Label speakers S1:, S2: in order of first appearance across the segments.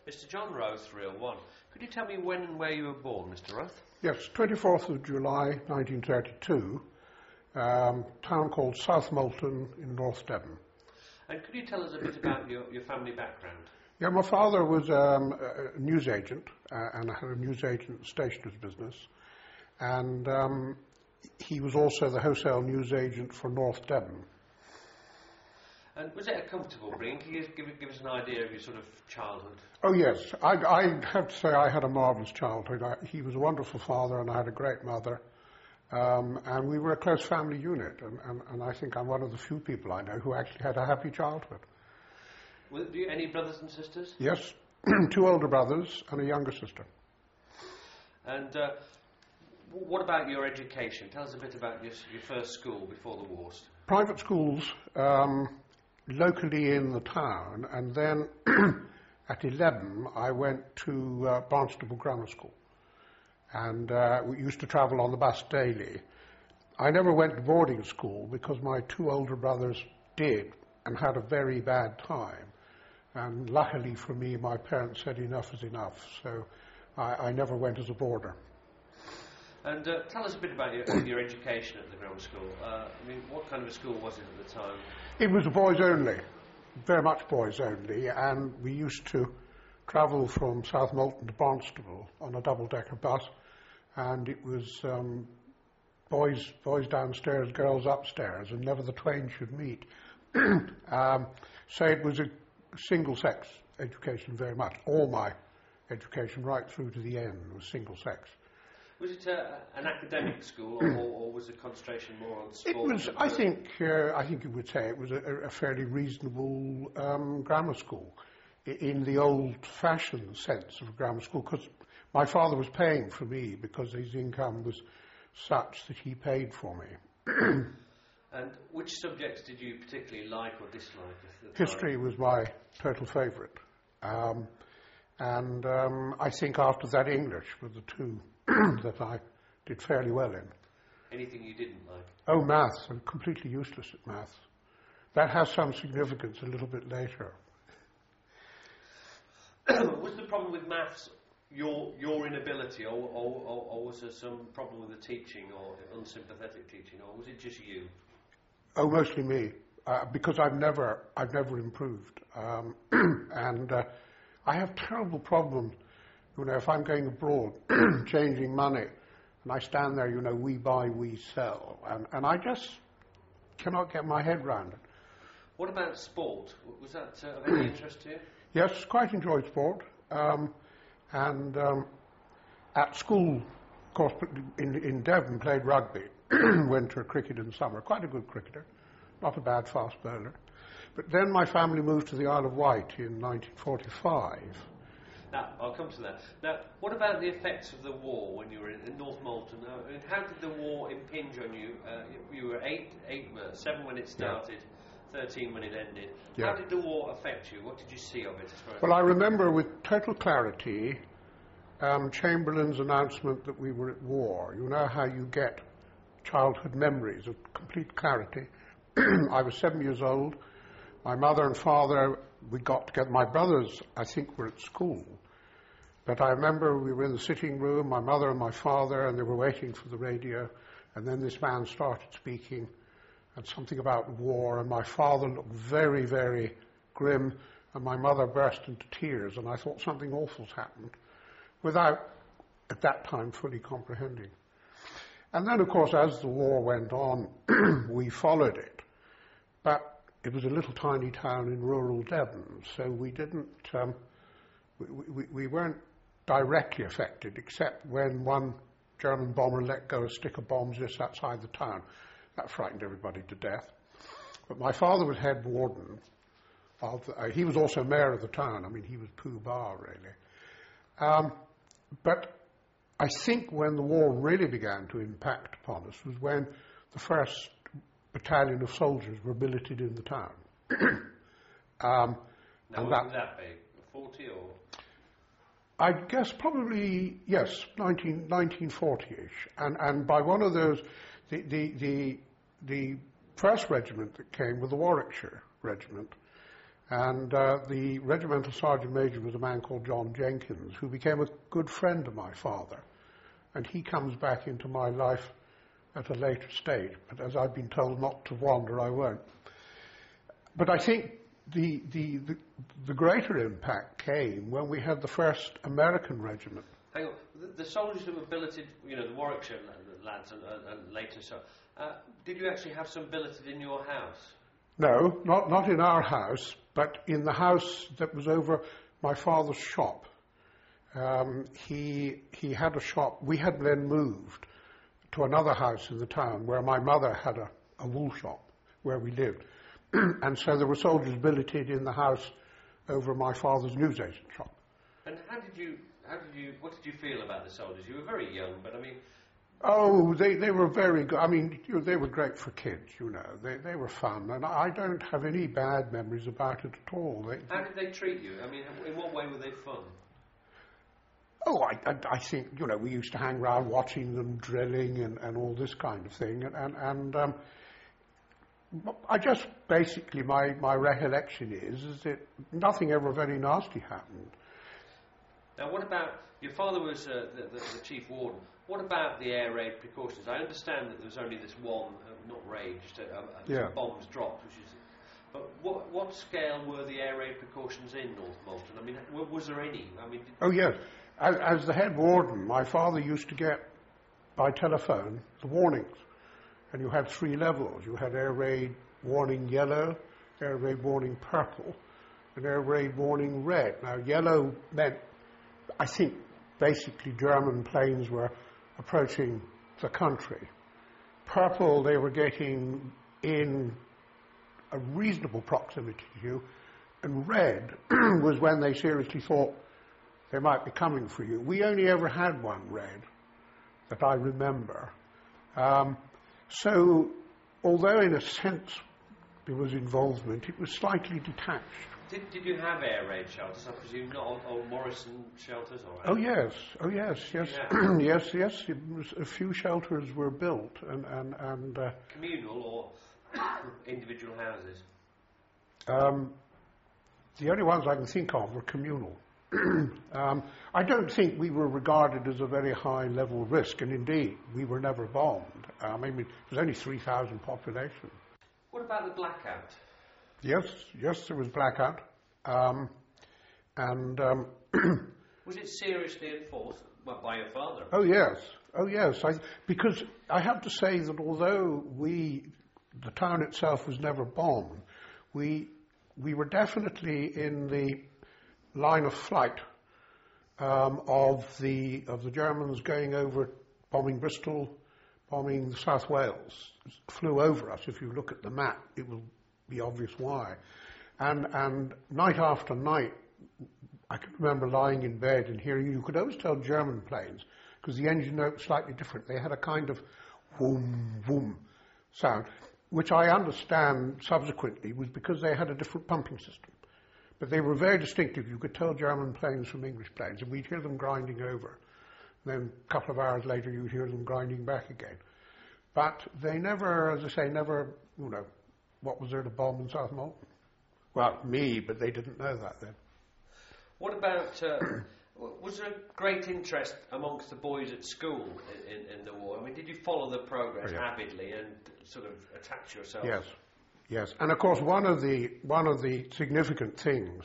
S1: Mr. John Roth, 301. Could you tell me when and where you were born, Mr. Roth?
S2: Yes, 24th of July 1932, town called South Molton in North Devon.
S1: And could you tell us a bit about your family background?
S2: Yeah, my father was a newsagent, and I had a newsagent stationer's business, and he was also the wholesale newsagent for North Devon.
S1: And was it a comfortable bring? Can you give us an idea of your sort of childhood?
S2: Oh yes, I have to say I had a marvellous childhood. He was a wonderful father and I had a great mother, and we were a close family unit, and I think I'm one of the few people I know who actually had a happy childhood.
S1: Do you any brothers and sisters?
S2: Yes, 2 older brothers and a younger sister.
S1: And what about your education? Tell us a bit about your first school before the war.
S2: Private schools locally in the town, and then at 11 I went to Barnstaple Grammar School, and we used to travel on the bus daily. I never went to boarding school because my 2 older brothers did and had a very bad time, and luckily for me my parents said enough is enough, so I never went as a boarder.
S1: And tell us a bit about your education at the grammar school. I mean, what kind of a school was it at the time?
S2: It was boys only, very much boys only, and we used to travel from South Molton to Barnstaple on a double-decker bus, and it was boys downstairs, girls upstairs, and never the twain should meet. So it was a single-sex education very much. All my education right through to the end was single-sex.
S1: Was it an academic school, or was the concentration more on sport?
S2: It was, I think you would say it was a fairly reasonable grammar school, in the old-fashioned sense of grammar school, because my father was paying for me because his income was such that he paid for me.
S1: And which subjects did you particularly like or dislike at the
S2: History was my total favourite. And I think after that English were the 2 that I did fairly well in.
S1: Anything you didn't like?
S2: Oh, maths. I'm completely useless at maths. That has some significance a little bit later.
S1: Was the problem with maths your inability, or was there some problem with the teaching, or unsympathetic teaching, or was it just you?
S2: Oh, mostly me, because I've never improved, and I have terrible problems. You know, if I'm going abroad, changing money, and I stand there, you know, we buy, we sell, and I just cannot get my head round it.
S1: What about sport? Was that of any interest to you?
S2: Yes, quite enjoyed sport, and at school, of course, in Devon, played rugby, winter cricket in summer, quite a good cricketer, not a bad fast bowler. But then my family moved to the Isle of Wight in 1945.
S1: Now, I'll come to that. Now, what about the effects of the war when you were in North Molton? And how did the war impinge on you? You were 7 when it started, 13 when it ended. Yeah. How did the war affect you? What did you see of it?
S2: Well, I remember with total clarity Chamberlain's announcement that we were at war. You know how you get childhood memories of complete clarity. I was 7 years old. My mother and father, we got together. My brothers, I think, were at school. But I remember we were in the sitting room, my mother and my father, and they were waiting for the radio. And then this man started speaking, and something about war. And my father looked very, very grim, and my mother burst into tears. And I thought something awful's happened, without, at that time, fully comprehending. And then, of course, as the war went on, we followed it. But it was a little tiny town in rural Devon, so we didn't, we weren't directly affected, except when one German bomber let go a stick of bombs just outside the town. That frightened everybody to death. But my father was head warden he was also mayor of the town. I mean, he was Pooh Bah, really. But I think when the war really began to impact upon us was when the first battalion of soldiers were billeted in the town.
S1: Now, what would that be? 40 or?
S2: I guess probably, yes, 1940-ish. And by one of those, the first regiment that came was the Warwickshire Regiment. And the regimental sergeant major was a man called John Jenkins, who became a good friend of my father. And he comes back into my life at a later stage. But as I've been told not to wander, I won't. But I think the greater impact came when we had the first American regiment.
S1: Hang on, the soldiers who were billeted, you know, the Warwickshire lads and later, so did you actually have some billeted in your house?
S2: No, not in our house, but in the house that was over my father's shop. He had a shop. We had then moved to another house in the town where my mother had a wool shop where we lived. And so there were soldiers billeted in the house over my father's newsagent shop.
S1: And what did you feel about the soldiers? You were very young, but I mean...
S2: Oh, they were very good. I mean, they were great for kids, you know. They were fun, and I don't have any bad memories about it at all.
S1: How did they treat you? I mean, in what way were they fun?
S2: Oh, I think, you know, we used to hang around watching them drilling and all this kind of thing, and I just, basically, my recollection is that nothing ever very nasty happened.
S1: Now, what about, your father was the chief warden, what about the air raid precautions? I understand that there was only this one, not raid, just bombs dropped, which is, but what scale were the air raid precautions in North Malton? I mean, was there any? I mean,
S2: oh, yes. As the head warden, my father used to get, by telephone, the warnings. And you had 3 levels. You had air raid warning yellow, air raid warning purple, and air raid warning red. Now, yellow meant, I think, basically German planes were approaching the country. Purple, they were getting in a reasonable proximity to you. And red was when they seriously thought they might be coming for you. We only ever had one red that I remember. So, although in a sense there was involvement, it was slightly detached.
S1: Did you have air raid shelters? I presume not old Morrison shelters? Or
S2: oh yes.
S1: Yeah.
S2: yes. It was, a few shelters were built and
S1: communal or individual houses?
S2: The only ones I can think of were communal. I don't think we were regarded as a very high level risk, and indeed we were never bombed. I mean, there's only 3,000 population.
S1: What about the blackout?
S2: Yes, there was blackout.
S1: Was it seriously enforced by your father?
S2: Oh yes. Because I have to say that although the town itself was never bombed, we were definitely in the line of flight of the Germans going over, bombing Bristol, bombing South Wales. It flew over us. If you look at the map, it will be obvious why. And night after night, I can remember lying in bed and hearing, you could always tell German planes, because the engine note was slightly different. They had a kind of whoom, whoom sound, which I understand subsequently was because they had a different pumping system. But they were very distinctive. You could tell German planes from English planes, and we'd hear them grinding over. Then a couple of hours later, you'd hear them grinding back again. But they never, as I say, what was there to bomb in South Malton? Well, me, but they didn't know that then.
S1: What about, was there a great interest amongst the boys at school in the war? I mean, did you follow the progress avidly and sort of attach yourself?
S2: Yes. And of course, one of the significant things,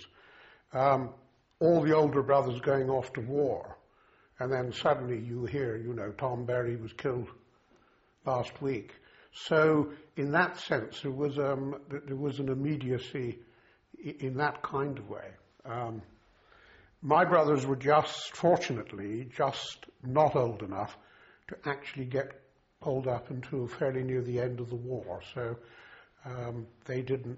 S2: all the older brothers going off to war, and then suddenly you hear, Tom Berry was killed last week. So in that sense, there was an immediacy in that kind of way. My brothers were fortunately, not old enough to actually get pulled up until fairly near the end of the war. So they didn't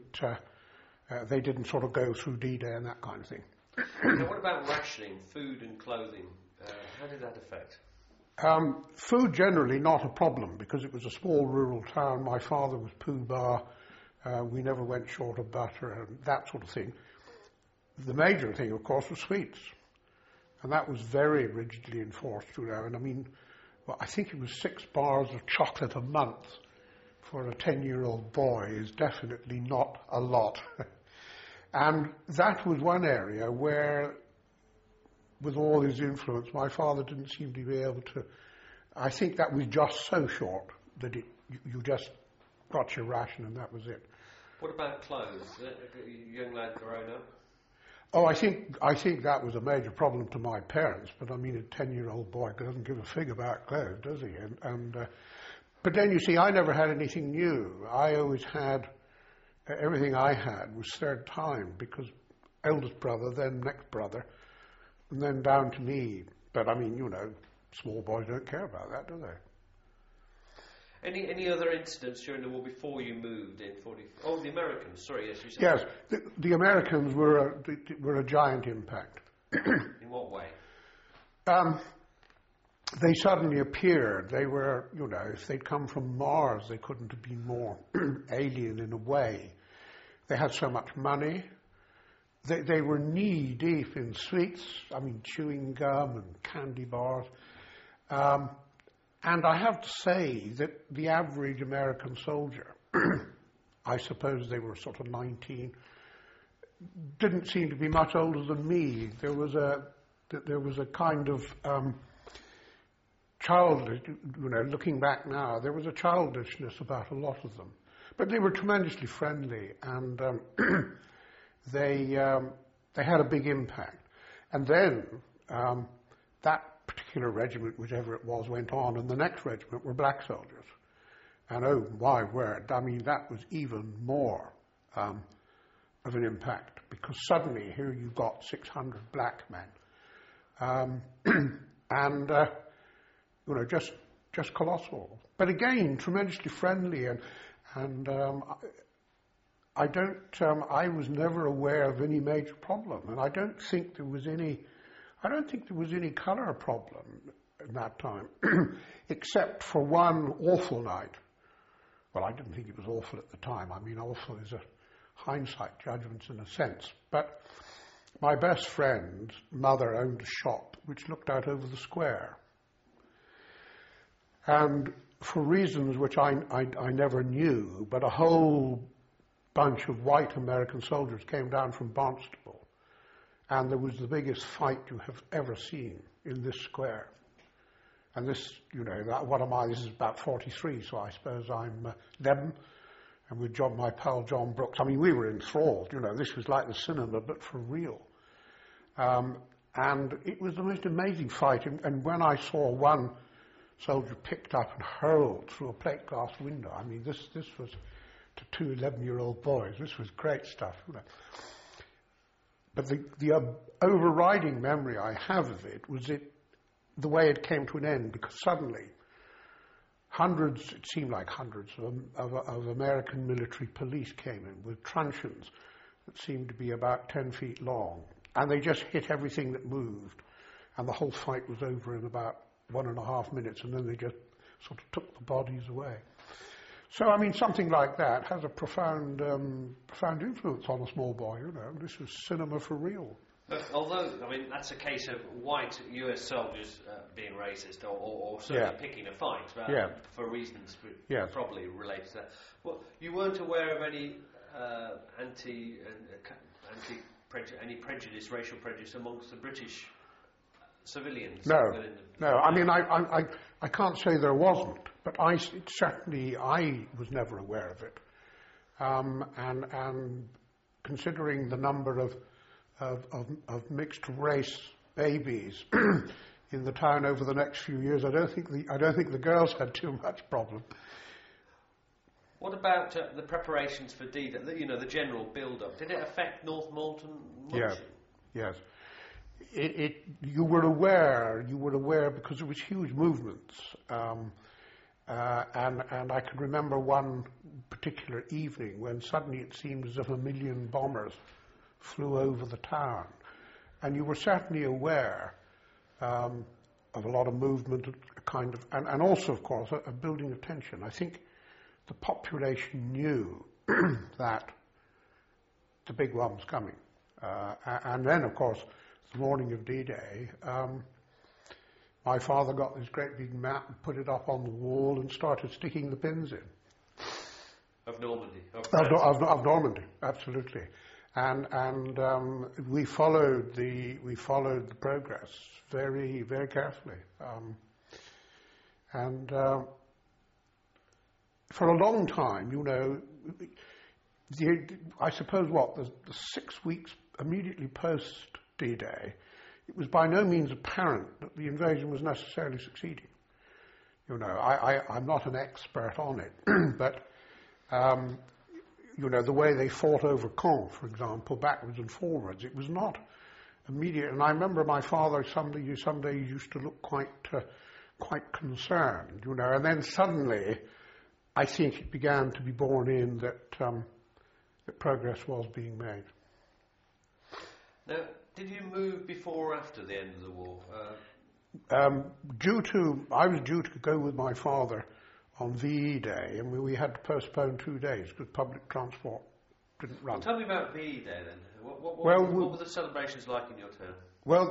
S2: sort of go through D-Day and that kind of thing.
S1: Now, what about rationing, food and clothing? How did that affect?
S2: Food generally not a problem because it was a small rural town. My father was Pooh-Bah. We never went short of butter and that sort of thing. The major thing, of course, was sweets. And that was very rigidly enforced, And I mean, I think it was 6 bars of chocolate a month for a 10-year-old boy is definitely not a lot. And that was one area where, with all his influence, my father didn't seem to be able to. I think that was just so short that you just got your ration and that was it.
S1: What about clothes? Young lad grown up?
S2: Oh, I think that was a major problem to my parents. But I mean, a 10-year-old boy doesn't give a fig about clothes, does he? But then you see, I never had anything new. I always had everything I had was third time, because eldest brother, then next brother, and then down to me. But I mean, you know, small boys don't care about that, do they?
S1: Any other incidents during the war before you moved in 40? Oh, the Americans. Sorry, yes, you said.
S2: Yes, the Americans were a giant impact.
S1: In what way?
S2: They suddenly appeared. They were, you know, if they'd come from Mars, they couldn't have been more alien in a way. They had so much money. They were knee-deep in sweets, I mean, chewing gum and candy bars. And I have to say that the average American soldier, I suppose they were sort of 19, didn't seem to be much older than me. There was a kind of childish, you know, looking back now, there was a childishness about a lot of them. But they were tremendously friendly, and they had a big impact. And then that particular regiment, whichever it was, went on, and the next regiment were black soldiers. And oh my word, I mean, that was even more of an impact, because suddenly here you've got 600 black men. And you know, just colossal. But again, tremendously friendly, and I was never aware of any major problem, and I don't think there was any colour problem at that time, except for one awful night. Well, I didn't think it was awful at the time. I mean, awful is a hindsight judgment in a sense. But my best friend's mother owned a shop which looked out over the square. And for reasons which I never knew, but a whole bunch of white American soldiers came down from Barnstable. And there was the biggest fight you have ever seen in this square. And this, you know, what am I? This is about 43, so I suppose I'm 11. And with my pal John Brooks, I mean, we were enthralled, you know, this was like the cinema, but for real. And it was the most amazing fight. And when I saw one soldier picked up and hurled through a plate glass window, I mean, this was, to two 11-year-old boys, this was great stuff, you know. But the overriding memory I have of it was the way it came to an end, because suddenly it seemed like hundreds of American military police came in with truncheons that seemed to be about 10 feet long, and they just hit everything that moved, and the whole fight was over in about 1.5 minutes, and then they just sort of took the bodies away. So, I mean, something like that has a profound influence on a small boy, you know. This was cinema for real.
S1: But although, I mean, that's a case of white US soldiers being racist or certainly picking a fight for reasons probably related to that. Well, you weren't aware of any racial prejudice amongst the British civilians?
S2: No. I mean, I can't say there wasn't, but I was never aware of it. And considering the number of mixed race babies in the town over the next few years, I don't think the girls had too much problem.
S1: What about the preparations for D-Day? You know, the general build-up. Did it affect North Malton much?
S2: Yes. You were aware because there was huge movements, and I can remember one particular evening when suddenly it seemed as if 1 million bombers flew over the town, and you were certainly aware of a lot of movement, and also, of course, a building of tension. I think the population knew that the big one was coming, and then, of course, the morning of D-Day, my father got this great big map and put it up on the wall and started sticking the pins in.
S1: Of Normandy?
S2: Of Normandy, absolutely. and we followed the progress very, very carefully. For a long time, you know, I suppose the 6 weeks immediately post D-Day, it was by no means apparent that the invasion was necessarily succeeding. You know, I'm not an expert on it, but you know, the way they fought over Caen, for example, backwards and forwards, it was not immediate. And I remember my father some days used to look quite concerned, you know, and then suddenly I think it began to be borne in that progress was being made.
S1: Now, did you move before or after the end of the war?
S2: I was due to go with my father on VE Day, and we had to postpone 2 days because public transport didn't run.
S1: Well, tell me about VE Day then. What were the celebrations like in your town?
S2: Well,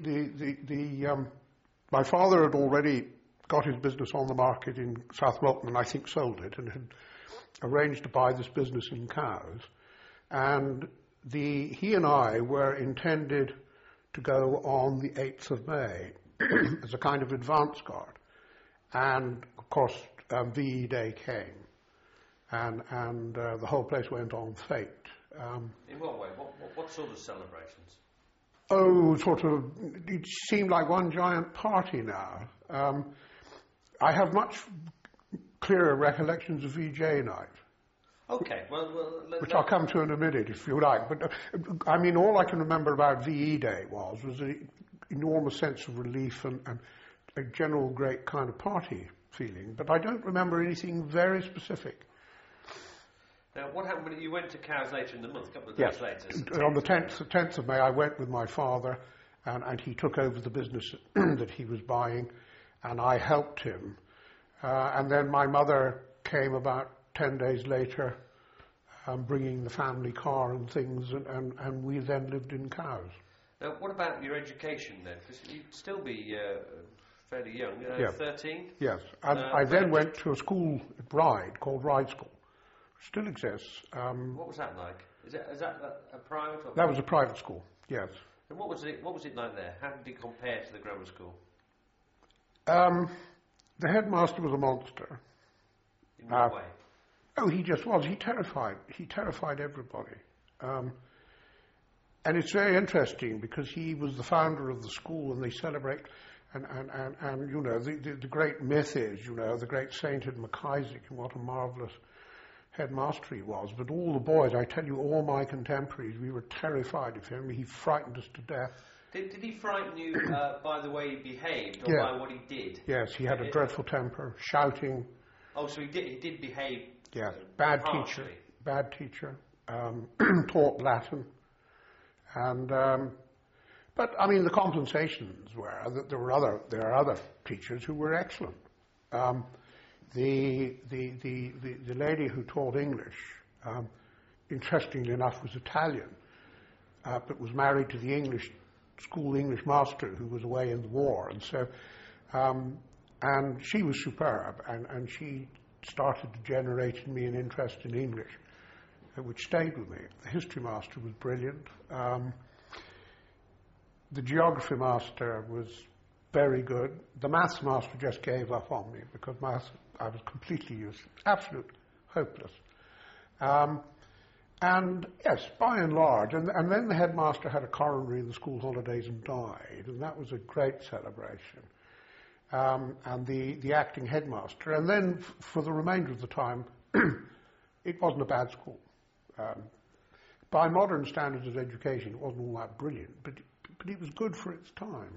S2: my father had already got his business on the market in South Molton, and I think sold it, and had arranged to buy this business in Cowes. And he and I were intended to go on the 8th of May as a kind of advance guard. And, of course, VE Day came, and the whole place went on fete.
S1: In what way? What sort of celebrations?
S2: Oh, sort of, it seemed like one giant party now. I have much clearer recollections of VJ night.
S1: Okay,
S2: which I'll come to in a minute, if you like. But, I mean, all I can remember about VE Day was an enormous sense of relief and a general great kind of party feeling. But I don't remember anything very specific.
S1: Now, what happened when you went to Cowes later in the month, a couple of days later?
S2: On the 10th of May, I went with my father, and he took over the business that he was buying, and I helped him. And then my mother came about 10 days later, bringing the family car and things, and we then lived in Cowes.
S1: Now, what about your education then? Because you'd still be fairly young, 13?
S2: Yes. I then went to a school at Ryde called Ryde School. Still exists.
S1: What was that like? Is that a private? Or
S2: that was a private school. Yes.
S1: And what was it like there? How did it compare to the grammar school?
S2: The headmaster was a monster.
S1: In what way?
S2: Oh, he just was. He terrified everybody. And it's very interesting because he was the founder of the school, and they celebrate. And you know, the great myth is, you know, the great saint in Macisaac, and what a marvellous headmaster he was. But all the boys, I tell you, all my contemporaries, we were terrified of him. He frightened us to death.
S1: Did he frighten you by the way he behaved, or by what he did?
S2: Yes, he had a dreadful temper, shouting.
S1: Oh, so he did behave.
S2: Yes, bad teacher. Taught Latin, and but I mean the compensations were that there are other teachers who were excellent. The lady who taught English, interestingly enough, was Italian, but was married to the English master who was away in the war, and so and she was superb, and she started to generate in me an interest in English, which stayed with me. The history master was brilliant. The geography master was very good. The maths master just gave up on me because maths, I was completely useless, absolutely hopeless. And yes, by and large, and then the headmaster had a coronary in the school holidays and died, and that was a great celebration. And the acting headmaster, and then for the remainder of the time, it wasn't a bad school. By modern standards of education, it wasn't all that brilliant, but it was good for its time.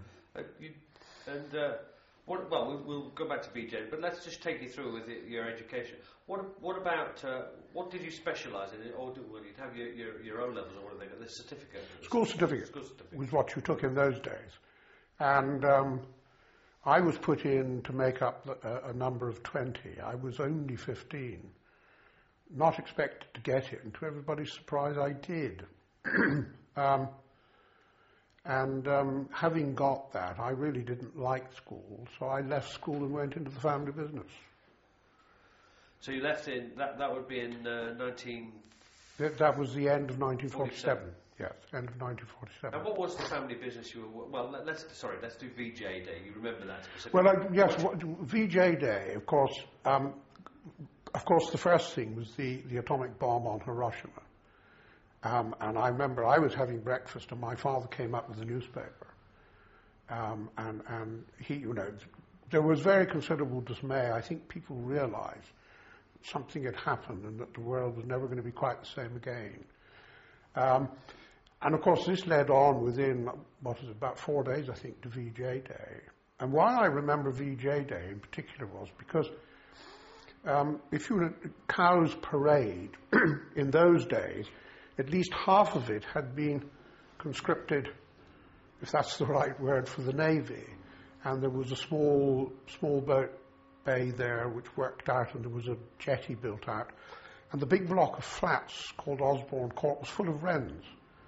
S1: We'll go back to BJ, but let's just take you through with your education. What about what did you specialise in? Or you'd have your O levels, or what do they got? The certificate.
S2: School certificate was what you took in those days, and I was put in to make up a number of 20. I was only 15, not expected to get it, and to everybody's surprise, I did. And having got that, I really didn't like school, so I left school and went into the family business.
S1: So you left in, that would be in 1940?
S2: That was the end of 1947. Yes, end of 1947.
S1: And what was the family business you were... Well, let's do VJ Day. You remember that specifically?
S2: Well, yes, VJ Day, of course, the first thing was the atomic bomb on Hiroshima. And I remember I was having breakfast and my father came up with a newspaper. And he, there was very considerable dismay. I think people realized something had happened and that the world was never going to be quite the same again. And of course this led on within, about 4 days I think, to VJ Day. And why I remember VJ Day in particular was because if you were at Cowes Parade in those days, at least half of it had been conscripted, if that's the right word, for the Navy. And there was a small boat bay there which worked out, and there was a jetty built out. And the big block of flats called Osborne Court was full of wrens.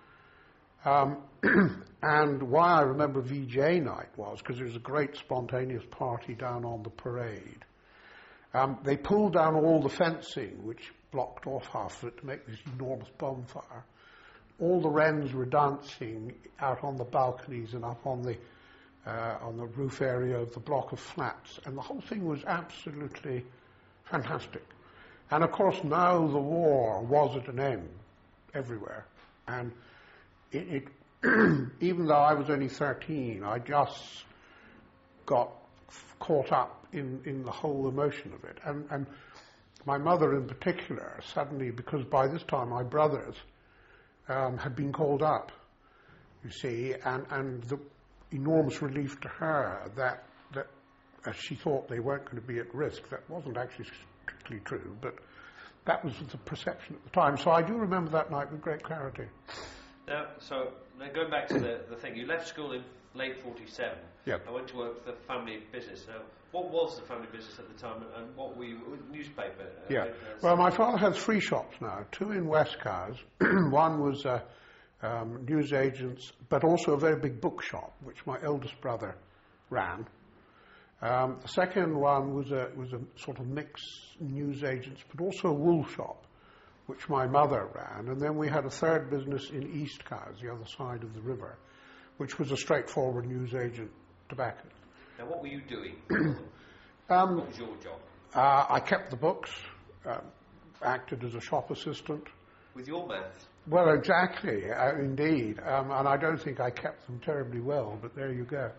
S2: And why I remember VJ night was because there was a great spontaneous party down on the parade. They pulled down all the fencing, which blocked off half of it, to make this enormous bonfire. All the wrens were dancing out on the balconies and up on the roof area of the block of flats, and the whole thing was absolutely fantastic. And of course now the war was at an end everywhere, and it even though I was only 13, I just got caught up in the whole emotion of it. And my mother in particular, suddenly, because by this time my brothers had been called up, you see, and the enormous relief to her that as she thought they weren't going to be at risk. That wasn't actually strictly true, but that was the perception at the time. So I do remember that night with great clarity.
S1: Now going back to the thing, you left school in late 47.
S2: Yep.
S1: I went to work for the family business. Now, what was the family business at the time, and what were you, newspaper?
S2: Well, my father has 3 shops now, 2 in West Cowes. One was newsagents, but also a very big bookshop, which my eldest brother ran. The second one was a sort of mixed newsagents, but also a wool shop, which my mother ran. And then we had a third business in East Cowes, the other side of the river, which was a straightforward newsagent tobacco.
S1: Now, what were you doing? What was your job?
S2: I kept the books, acted as a shop assistant.
S1: With your maths?
S2: Well, exactly, indeed. And I don't think I kept them terribly well, but there you go.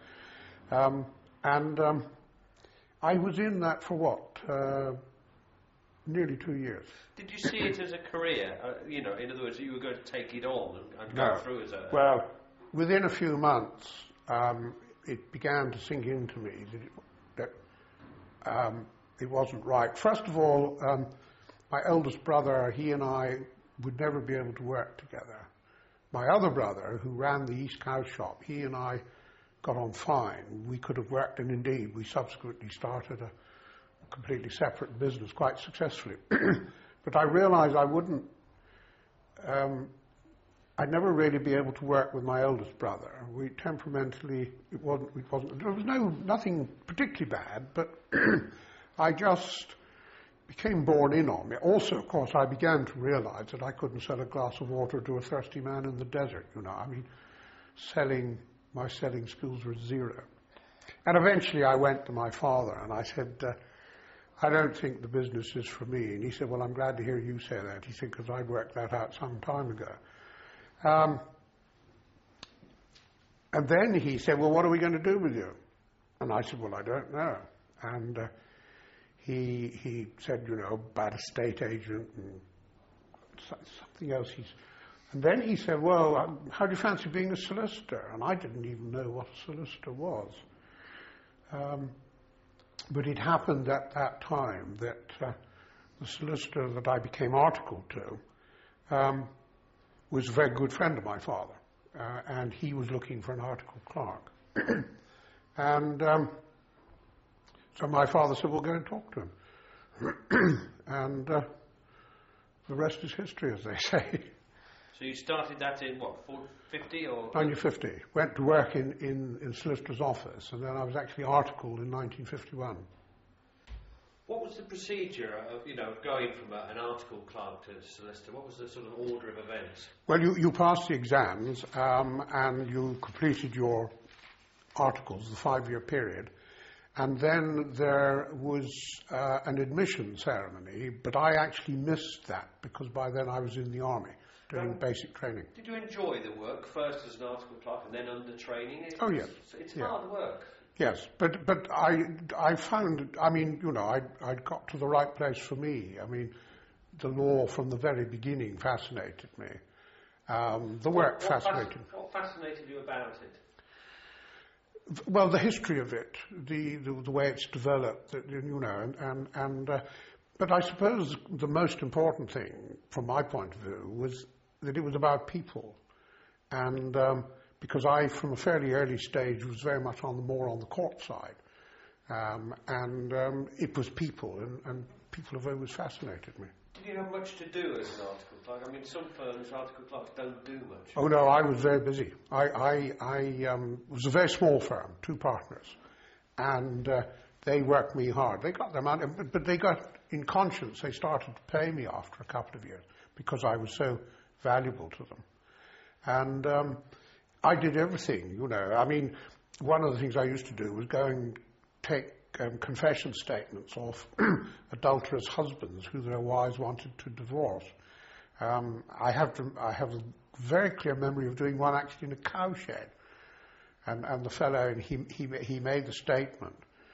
S2: I was in that for what? Nearly 2 years.
S1: Did you see it as a career? In other words, you were going to take it on and go through as a...
S2: Well, within a few months, it began to sink into me that it wasn't right. First of all, my eldest brother, he and I would never be able to work together. My other brother, who ran the East Cowes shop, he and I got on fine. We could have worked, and indeed, we subsequently started a completely separate business quite successfully. But I realized I wouldn't, I'd never really be able to work with my eldest brother. We temperamentally, it wasn't, there was nothing particularly bad, but I just became borne in on me. Also, of course, I began to realize that I couldn't sell a glass of water to a thirsty man in the desert, my selling skills were zero. And eventually I went to my father and I said, I don't think the business is for me. And he said, well, I'm glad to hear you say that. He said, because I'd worked that out some time ago. And then he said, well, what are we going to do with you? And I said, well, I don't know. And he said, about a state agent and something else. And then he said, well, how do you fancy being a solicitor? And I didn't even know what a solicitor was. But it happened at that time that the solicitor that I became articled to was a very good friend of my father. And he was looking for an articled clerk. And so my father said, well, go and talk to him. And the rest is history, as they say.
S1: So you started that in, 50 or?
S2: 1950. Went to work in solicitor's office, and then I was actually articled in 1951.
S1: What was the procedure of, going from an article clerk to solicitor? What was the sort of order of events?
S2: Well, you passed the exams and you completed your articles, the 5-year period, and then there was an admission ceremony, but I actually missed that because by then I was in the army doing basic training.
S1: Did you enjoy the work, first as an article clerk and then under training?
S2: Oh, yes.
S1: It's hard work.
S2: Yes, but I found, I'd got to the right place for me. I mean, the law from the very beginning fascinated me. The work fascinated me.
S1: What fascinated you about it?
S2: Well, the history of it, the way it's developed, but I suppose the most important thing, from my point of view, was that it was about people, and because I, from a fairly early stage, was very much more on the court side, it was people, and people have always fascinated me.
S1: Did you have much to do as an article clerk? I mean, some firms, article clerks don't do much.
S2: Oh no, I was very busy. I was a very small firm, 2 partners, and they worked me hard. They got their money, but they got, in conscience, they started to pay me after a couple of years because I was so valuable to them. And I did everything, I mean, one of the things I used to do was go and take confession statements of adulterous husbands who their wives wanted to divorce. I have a very clear memory of doing one actually in a cowshed, and the fellow, and he made the statement.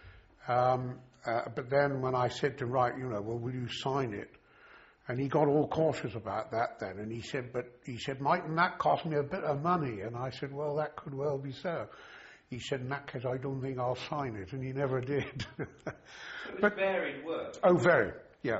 S2: But then when I said to him, right, well, will you sign it? And he got all cautious about that then, and he said, mightn't that cost me a bit of money? And I said, well, that could well be so. He said, in that case, I don't think I'll sign it, and he never did.
S1: So it was varied work.
S2: Oh, very, yes.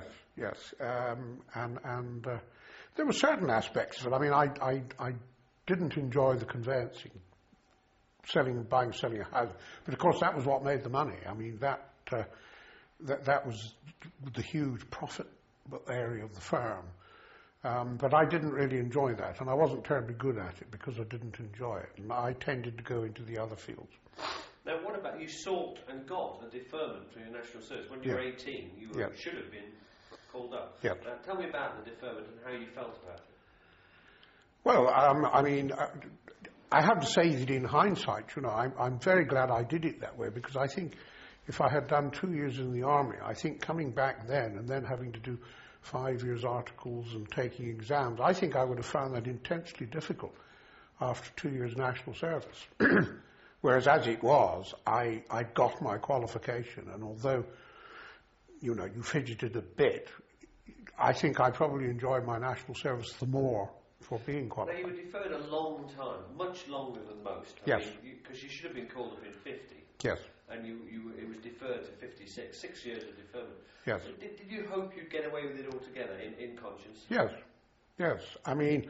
S2: And there were certain aspects of it. I mean, I didn't enjoy the conveyancing, buying, selling a house, but of course that was what made the money. I mean, that was the huge profit area of the firm. But I didn't really enjoy that, and I wasn't terribly good at it because I didn't enjoy it, and I tended to go into the other fields.
S1: Now, what about, you sought and got a deferment from your national service. When you were 18, you should have been called up.
S2: Yeah.
S1: Tell me about the deferment and how you felt about it.
S2: Well, I mean, I have to say that in hindsight, I'm very glad I did it that way, because I think if I had done 2 years in the army, I think coming back then and then having to do 5 years articles and taking exams, I think I would have found that intensely difficult after 2 years national service. Whereas as it was, I got my qualification, and although, you fidgeted a bit, I think I probably enjoyed my national service the more for being qualified.
S1: Now, you were deferred a long time, much longer than most.
S2: Yes.
S1: Because you should have been called up in 50.
S2: Yes.
S1: And it was deferred to 56, 6 years of deferment.
S2: Yes.
S1: So did you hope you'd get away with it altogether, in conscience?
S2: Yes. I mean,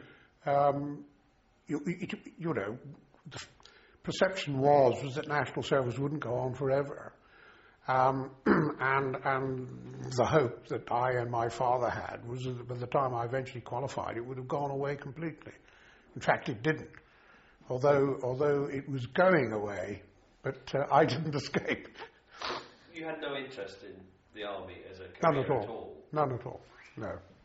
S2: the perception was that national service wouldn't go on forever. And the hope that I and my father had was that by the time I eventually qualified, it would have gone away completely. In fact, it didn't. Although it was going away, but I didn't escape.
S1: You had no interest in the army as a career
S2: None at all.
S1: at all?
S2: None at all, no.